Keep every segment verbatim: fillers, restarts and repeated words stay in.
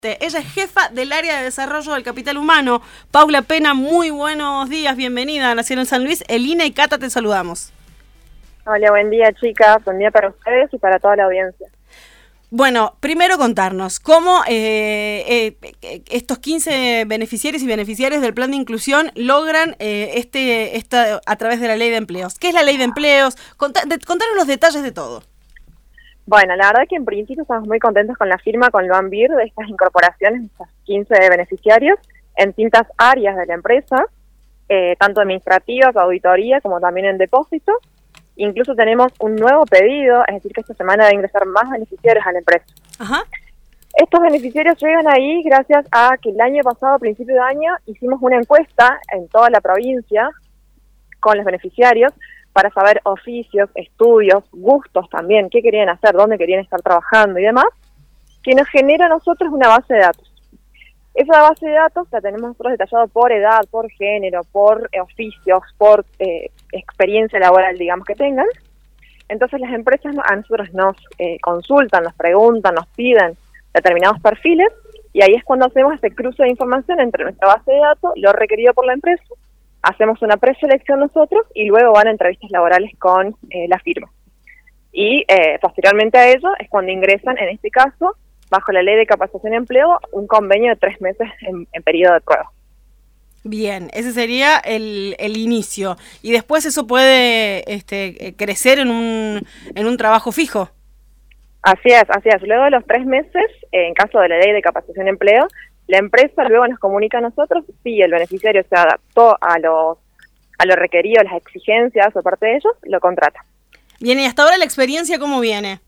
Ella es jefa del área de desarrollo del capital humano. Paula Pena, muy buenos días, bienvenida a Nación en San Luis. Elina y Cata, te saludamos. Hola, buen día, chicas. Buen día para ustedes y para toda la audiencia. Bueno, primero contarnos cómo eh, eh, estos quince beneficiarios y beneficiarias del plan de inclusión logran eh, este esta a través de la ley de empleos. ¿Qué es la ley de empleos? Contá, de, contanos los detalles de todo. Bueno, la verdad que en principio estamos muy contentos con la firma con Loanbir de estas incorporaciones, de estos quince beneficiarios en distintas áreas de la empresa, eh, tanto administrativas, auditoría, como también en depósito. Incluso tenemos un nuevo pedido, es decir, que esta semana va a ingresar más beneficiarios a la empresa. Ajá. Estos beneficiarios llegan ahí gracias a que el año pasado, a principio de año, hicimos una encuesta en toda la provincia con los beneficiarios para saber oficios, estudios, gustos también, qué querían hacer, dónde querían estar trabajando y demás, que nos genera a nosotros una base de datos. Esa base de datos la tenemos nosotros detallada por edad, por género, por eh, oficios, por eh, experiencia laboral, digamos, que tengan. Entonces las empresas a nosotros nos eh, consultan, nos preguntan, nos piden determinados perfiles, y ahí es cuando hacemos este cruce de información entre nuestra base de datos, lo requerido por la empresa, hacemos una preselección nosotros y luego van a entrevistas laborales con eh, la firma. Y eh, posteriormente a ello es cuando ingresan, en este caso, bajo la ley de capacitación y empleo, un convenio de tres meses en, en periodo de prueba. Bien, ese sería el, el inicio. Y después eso puede este, crecer en un, en un trabajo fijo. Así es, así es. Luego de los tres meses, eh, en caso de la ley de capacitación y empleo, la empresa luego nos comunica a nosotros si el beneficiario se adaptó a los a lo requerido, a las exigencias por parte de ellos, lo contrata. Bien, y hasta ahora la experiencia, ¿cómo viene?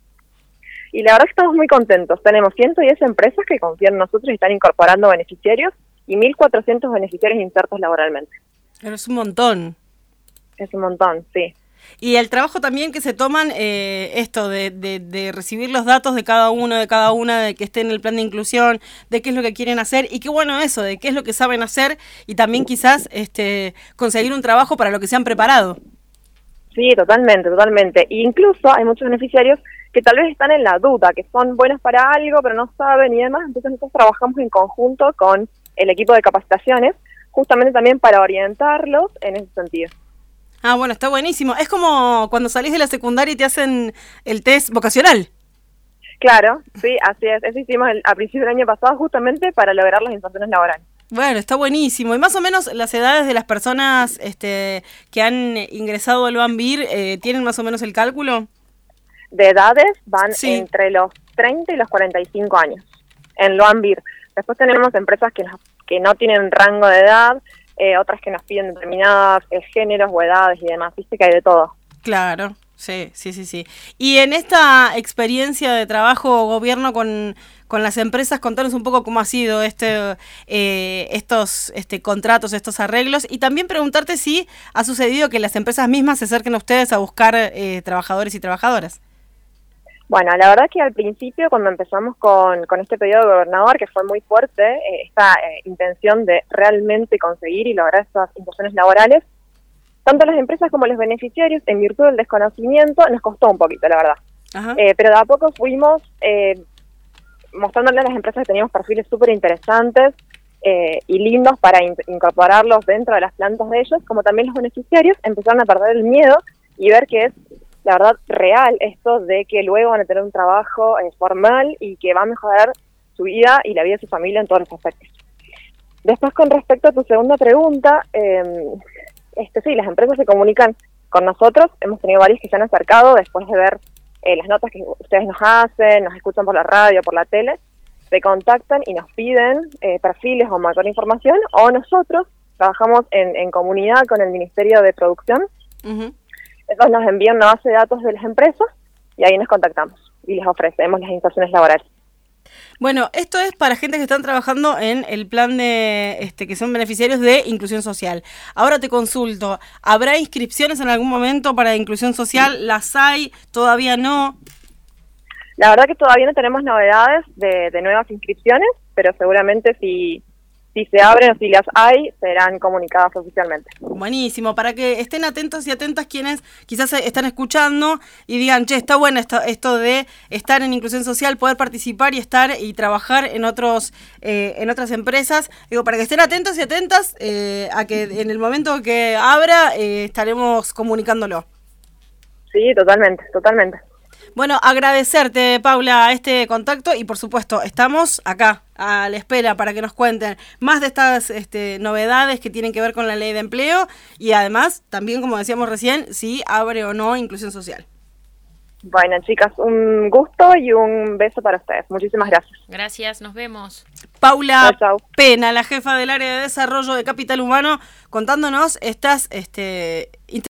Y la verdad que estamos muy contentos. Tenemos ciento diez empresas que confían en nosotros y están incorporando beneficiarios y mil cuatrocientos beneficiarios insertos laboralmente. Pero es un montón. Es un montón, sí. Y el trabajo también que se toman, eh, esto de, de, de recibir los datos de cada uno, de cada una, de que esté en el plan de inclusión, de qué es lo que quieren hacer, y qué bueno eso, de qué es lo que saben hacer, y también quizás este conseguir un trabajo para lo que se han preparado. Sí, totalmente, totalmente. E incluso hay muchos beneficiarios que tal vez están en la duda, que son buenos para algo, pero no saben y demás. Entonces nosotros trabajamos en conjunto con el equipo de capacitaciones, justamente también para orientarlos en ese sentido. Ah, bueno, está buenísimo. Es como cuando salís de la secundaria y te hacen el test vocacional. Claro, sí, así es. Eso hicimos el, a principios del año pasado justamente para lograr las inserciones laborales. Bueno, está buenísimo. Y más o menos las edades de las personas este, que han ingresado al Loanbir, eh, ¿tienen más o menos el cálculo? De edades van sí. entre los treinta y los cuarenta y cinco años en Loanbir. Después tenemos empresas que, nos, que no tienen rango de edad, eh, otras que nos piden determinadas eh, géneros o edades y demás. Viste que hay de todo. Claro, sí, sí, sí, sí. Y en esta experiencia de trabajo gobierno con, con las empresas, contanos un poco cómo ha sido este eh, estos este contratos, estos arreglos, y también preguntarte si ha sucedido que las empresas mismas se acerquen a ustedes a buscar eh, trabajadores y trabajadoras. Bueno, la verdad que al principio, cuando empezamos con, con este pedido de gobernador, que fue muy fuerte, eh, esta eh, intención de realmente conseguir y lograr estas inserciones laborales, tanto las empresas como los beneficiarios, en virtud del desconocimiento, nos costó un poquito, la verdad. Ajá. Eh, pero de a poco fuimos eh, mostrándole a las empresas que teníamos perfiles súper interesantes eh, y lindos para in- incorporarlos dentro de las plantas de ellos, como también los beneficiarios empezaron a perder el miedo y ver que es, la verdad, real esto de que luego van a tener un trabajo eh, formal y que va a mejorar su vida y la vida de su familia en todos los aspectos. Después, con respecto a tu segunda pregunta, eh, este sí, las empresas se comunican con nosotros. Hemos tenido varios que se han acercado después de ver eh, las notas que ustedes nos hacen, nos escuchan por la radio, por la tele, se contactan y nos piden eh, perfiles o mayor información, o nosotros trabajamos en, en comunidad con el Ministerio de Producción. Uh-huh. Ellos nos envían una base de datos de las empresas y ahí nos contactamos y les ofrecemos las inserciones laborales. Bueno, esto es para gente que están trabajando en el plan de, este, que son beneficiarios de inclusión social. Ahora te consulto, ¿habrá inscripciones en algún momento para inclusión social? ¿Las hay? ¿Todavía no? La verdad que todavía no tenemos novedades de, de nuevas inscripciones, pero seguramente si si se abren o si las hay, serán comunicadas oficialmente. Buenísimo, para que estén atentos y atentas quienes quizás están escuchando y digan, che, está bueno esto, esto de estar en inclusión social, poder participar y estar y trabajar en otros eh, en otras empresas. Digo, para que estén atentos y atentas eh, a que en el momento que abra eh, estaremos comunicándolo. Sí, totalmente, totalmente. Bueno, agradecerte, Paula, este contacto y por supuesto estamos acá a la espera para que nos cuenten más de estas este, novedades que tienen que ver con la ley de empleo y además también, como decíamos recién, si abre o no inclusión social. Bueno, chicas, un gusto y un beso para ustedes. Muchísimas gracias. Gracias, nos vemos. Paula chau, chau. Pena, la jefa del área de desarrollo de Capital Humano, contándonos estas este,